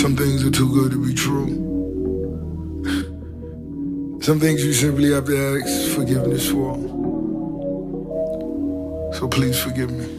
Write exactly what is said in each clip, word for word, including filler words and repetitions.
Some things are too good to be true. Some things you simply have to ask forgiveness for. So please forgive me.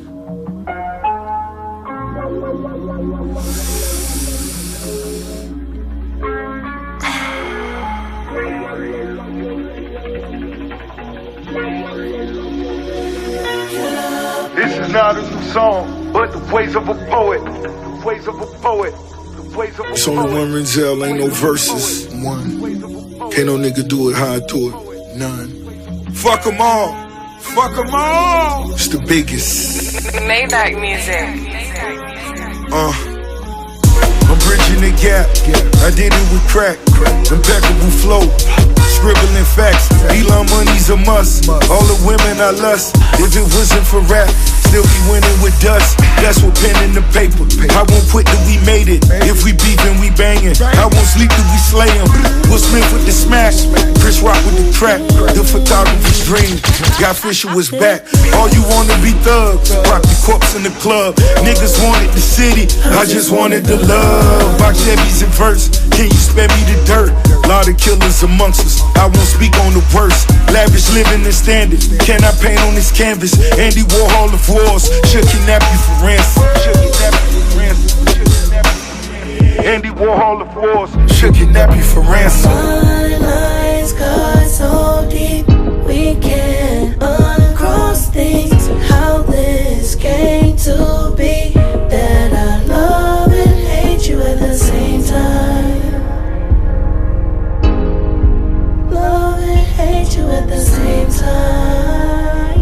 This is not a new song, but the ways of a poet. The ways of a poet. The ways of a it's poet. Only one Renzel, ain't no verses. One. Can't no nigga do it how I do it. None. Fuck them all. Fuck them all. It's the biggest. Maybach music. Uh. I'm bridging the gap. I did it with crack. Impeccable flow. Scribbling facts. Elon money's a must. All the women I lust. If it wasn't for rap, still be winning with dust. That's what pen in the paper. I won't quit till we made it. If we beefing, we banging. I won't sleep till we slay him. Will Smith with the smash. Chris Rock with the track. The photographer's dream. Guy Fisher was back. All you wanna be thugs. Rock the corpse in the club. Niggas wanted the city. I just wanted the love. Box Chevys in verse. Can you spare me the dirt? Lot of killers amongst us. I won't speak on the worst. Lavish living and standards. Can I paint on this canvas? Andy Warhol of wars. Should kidnap you for ransom. Should kidnap you for ransom. Andy Warhol of wars. Should kidnap you for ransom. My lines cut so deep, we can't uncross things. How this came to be, that I love and hate you at the same time. Love and hate you at the same time.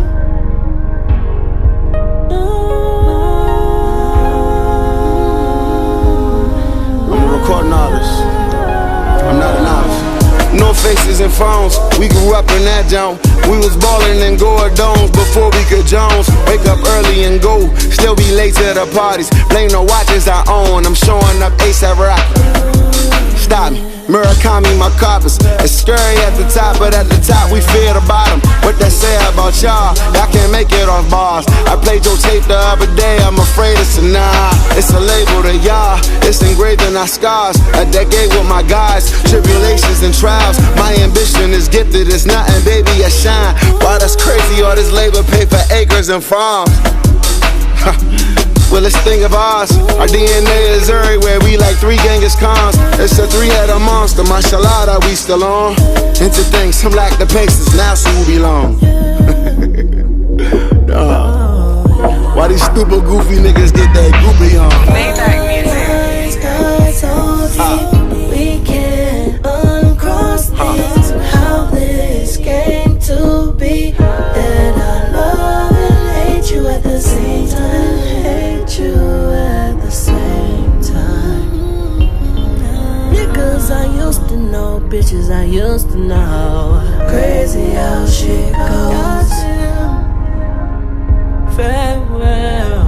I'm a recording artist. I'm not an artist. No faces and phones. We grew up in that jump. We was ballin' in Gordons before we could Jones. Wake up early and go. Still be late to the parties. Blame the watches I own. I'm showing up ASAP Rocky. Stop me. Murakami, my coppers. It's scary at the top, but at the top we fear the bottom. What that say about y'all? Y'all can't make it off bars. I played your tape the other day, I'm afraid it's a nah. It's a label to y'all, it's engraved in our scars. A decade with my guys, tribulations and trials. My ambition is gifted, it's nothing, baby, I shine. Wow, that's crazy, all this labor pay for acres and farms. Well, this thing of ours, our D N A is everywhere. We like three Genghis Khans. It's a three-headed monster, mashallah, that we still on. Into things, some lack the paces, now so we belong. Nah. Why these stupid, goofy niggas get that goofy on? Maybach music. Uh. We can't uncross things. How this came to be, that I love and hate you at the same time. You at the same time. Niggas I used to know, bitches I used to know. Crazy how shit goes. Farewell.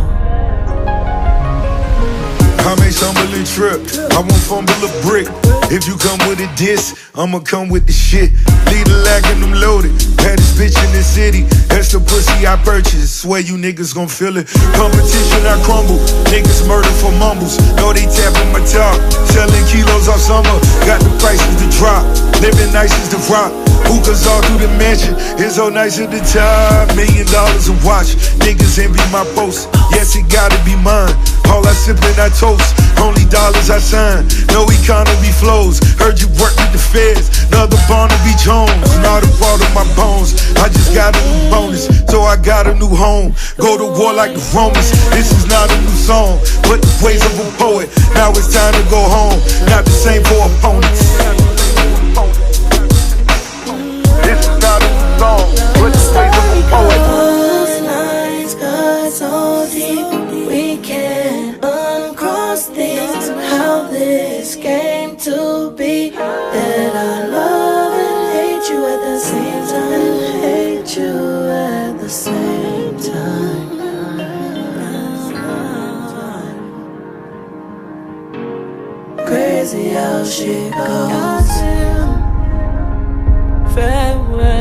I may stumble and trip, I won't fumble a brick. If you come with a diss, I'ma come with the shit. Lead a lag and I'm loaded. Baddest bitch in the city. That's the pussy I purchased. Swear you niggas gon' feel it. Competition I crumble. Niggas murder for mumbles. Know they tapping my top. Selling kilos all summer. Got the prices to drop. Living nice as the rock. Hookahs all through the mansion. It's so nice at the top. Million dollars a watch. Niggas envy my post. Yes, it gotta be mine. All I sip and I toast. Only dollars I sign. No economy flows. Heard you work with the feds. Another Barnaby Jones. Not a part of my bones. I just got a new bonus. So I got a new home. Go to war like the Romans. This is not a new song, but the ways of a poet. Now it's time to go home. Not the same for opponents. This is not a new song, but the ways of a poet. Those lines cut so deep, we can't uncross things. How this came to be, that I love and hate you at the same time. Hate you at the same time. Crazy how shit goes. Farewell.